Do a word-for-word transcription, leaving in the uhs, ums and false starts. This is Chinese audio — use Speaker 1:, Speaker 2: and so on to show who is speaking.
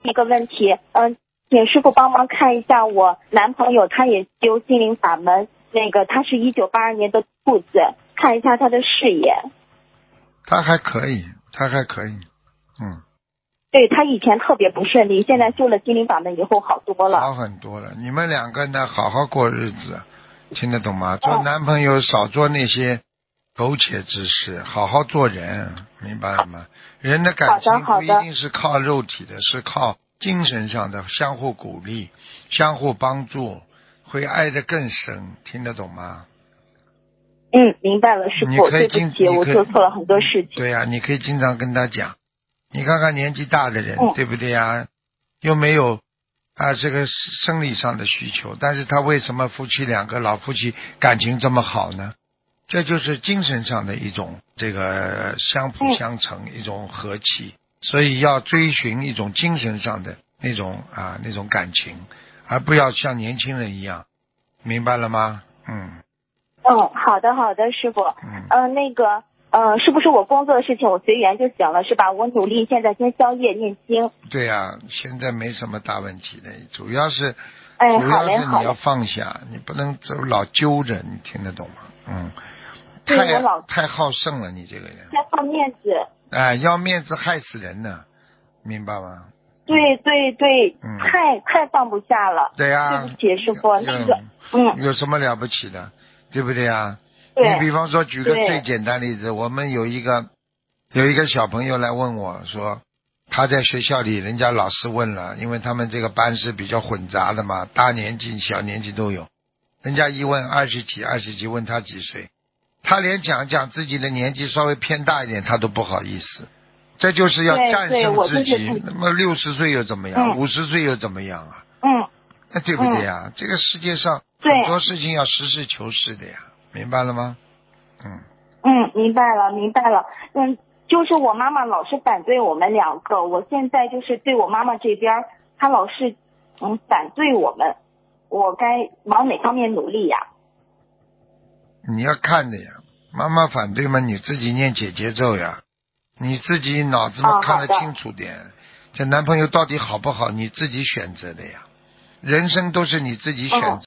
Speaker 1: 一个问题，嗯、请师傅帮忙看一下我男朋友，他也修心灵法门，那个他是一九八二年的兔子，看一下他的事业。
Speaker 2: 他还可以，他还可以，嗯。
Speaker 1: 对，他以前特别不顺利，现在修了心灵法门以后好多了。
Speaker 2: 好很多了。你们两个呢，好好过日子，听得懂吗？做男朋友少做那些苟且之事，好好做人，明白了吗？人的感情不一定是靠肉体的，是靠精神上的相互鼓励、相互帮助，会爱得更深，听得懂吗？
Speaker 1: 嗯，明白了，师傅，对不起，我做错了很多事情。
Speaker 2: 对呀、啊，你可以经常跟他讲，你看看年纪大的人，
Speaker 1: 嗯、
Speaker 2: 对不对呀、啊？又没有啊这个生理上的需求，但是他为什么夫妻两个老夫妻感情这么好呢？这就是精神上的一种这个相辅相成、嗯、一种和气，所以要追寻一种精神上的那种啊那种感情，而不要像年轻人一样，明白了吗？嗯。
Speaker 1: 嗯，好的好的，师傅。嗯、呃，那个呃，是不是我工作的事情我随缘就行了，是吧？我努力现在先宵夜念经。
Speaker 2: 对呀、啊，现在没什么大问题的，主要是，
Speaker 1: 哎，
Speaker 2: 主要是你要
Speaker 1: 好嘞好嘞
Speaker 2: 放下，你不能走老揪着，你听得懂吗？嗯。
Speaker 1: 对，我老
Speaker 2: 太好胜了，你这个人。
Speaker 1: 太好面子。
Speaker 2: 哎，要面子害死人呢，明白吗？
Speaker 1: 对对对，
Speaker 2: 嗯，
Speaker 1: 太太放不下了。
Speaker 2: 对呀、啊，
Speaker 1: 对不起，师傅，那个，嗯，
Speaker 2: 有什么了不起的，对不对啊？
Speaker 1: 对。
Speaker 2: 你比方说，举个最简单的例子，我们有一个有一个小朋友来问我说，他在学校里，人家老师问了，因为他们这个班是比较混杂的嘛，大年纪、小年纪都有，人家一问二十几、二十几，问他几岁，他连讲讲自己的年纪稍微偏大一点，他都不好意思。这就是要战胜自己。那么六十岁又怎么样？五十岁又怎么样啊？
Speaker 1: 嗯，
Speaker 2: 那对不对呀、嗯？这个世界上很多事情要实事求是的呀，明白了吗？嗯
Speaker 1: 嗯，明白了，明白了。嗯，就是我妈妈老是反对我们两个，我现在就是对我妈妈这边，她老是嗯反对我们，我该往哪方面努力呀？
Speaker 2: 你要看的呀，妈妈反对嘛，你自己念姐姐咒呀，你自己脑子嘛看得清楚点。哦、这男朋友到底好不好，你自己选择的呀，人生都是你自己选择。哦